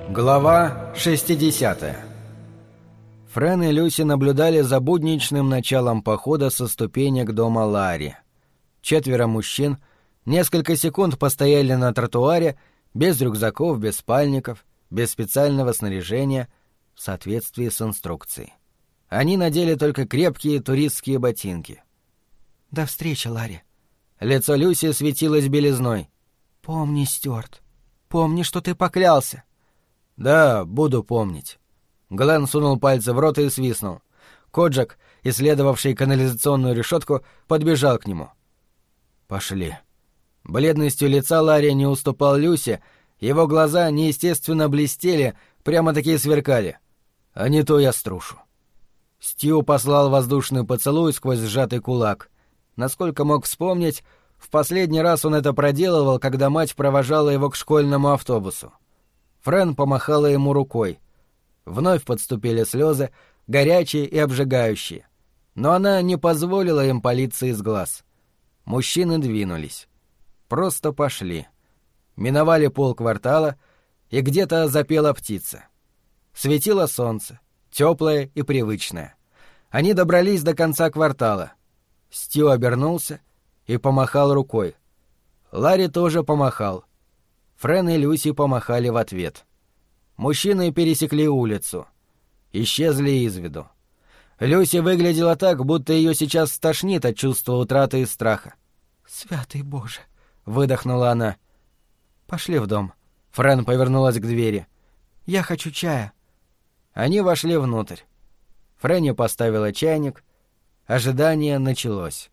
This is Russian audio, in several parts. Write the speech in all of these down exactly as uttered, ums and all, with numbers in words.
Глава шестидесятая. Френ и Люси наблюдали за будничным началом похода со ступенек дома Ларри. Четверо мужчин несколько секунд постояли на тротуаре, без рюкзаков, без спальников, без специального снаряжения, в соответствии с инструкцией. Они надели только крепкие туристские ботинки. «До встречи, Ларри». Лицо Люси светилось белизной. «Помни, Стюарт, помни, что ты поклялся». «Да, буду помнить». Глен сунул пальцы в рот и свистнул. Коджак, исследовавший канализационную решетку, подбежал к нему. «Пошли». Бледностью лица Ларри не уступал Люси, его глаза неестественно блестели, прямо-таки сверкали. А не то я струшу. Стью послал воздушный поцелуй сквозь сжатый кулак. Насколько мог вспомнить, в последний раз он это проделывал, когда мать провожала его к школьному автобусу. Френ помахала ему рукой. Вновь подступили слезы, горячие и обжигающие. Но она не позволила им палиться из глаз. Мужчины двинулись. Просто пошли. Миновали полквартала, и где-то запела птица. Светило солнце, теплое и привычное. Они добрались до конца квартала. Стью обернулся и помахал рукой. Ларри тоже помахал. Френ и Люси помахали в ответ. Мужчины пересекли улицу. Исчезли из виду. Люси выглядела так, будто ее сейчас стошнит от чувства утраты и страха. «Святый Боже!» — выдохнула она. «Пошли в дом». Френ повернулась к двери. «Я хочу чая». Они вошли внутрь. Фрэнни поставила чайник. Ожидание началось.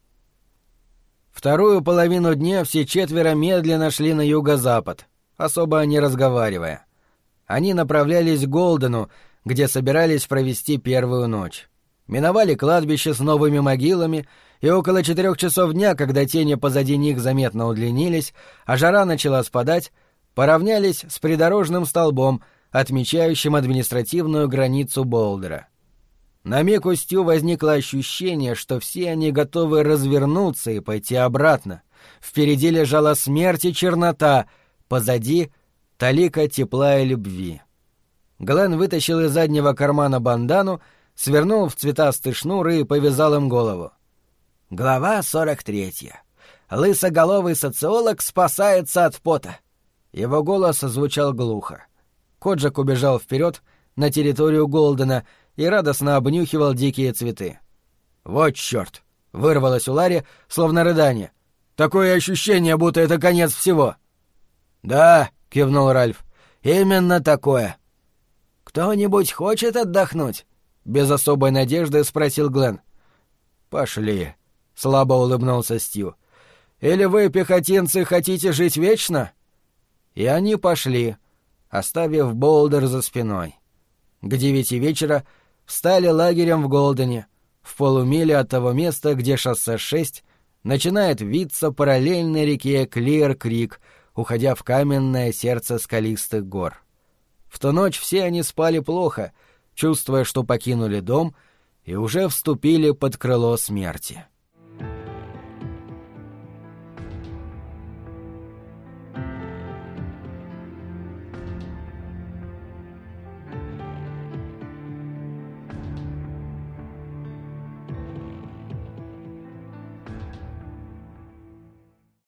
Вторую половину дня все четверо медленно шли на юго-запад, особо не разговаривая. Они направлялись к Голдену, где собирались провести первую ночь. Миновали кладбище с новыми могилами, и около четырех часов дня, когда тени позади них заметно удлинились, а жара начала спадать, поравнялись с придорожным столбом, отмечающим административную границу Болдера. На миг у Стью возникло ощущение, что все они готовы развернуться и пойти обратно. Впереди лежала смерть и чернота, позади — талика тепла и любви. Глен вытащил из заднего кармана бандану, свернул в цветастый шнур и повязал им голову. Глава сорок третья. Лысоголовый социолог спасается от пота. Его голос звучал глухо. Коджак убежал вперед на территорию Голдена и радостно обнюхивал дикие цветы. «Вот черт!» — вырвалось у Ларри, словно рыдание. «Такое ощущение, будто это конец всего!» «Да!» — кивнул Ральф. «Именно такое!» «Кто-нибудь хочет отдохнуть?» — без особой надежды спросил Глен. «Пошли!» — слабо улыбнулся Стью. «Или вы, пехотинцы, хотите жить вечно?» И они пошли, оставив Болдер за спиной. К девяти вечера встали лагерем в Голдене, в полумиле от того места, где шоссе шесть начинает виться параллельно реке Клир-Крик, уходя в каменное сердце скалистых гор. В ту ночь все они спали плохо, чувствуя, что покинули дом и уже вступили под крыло смерти.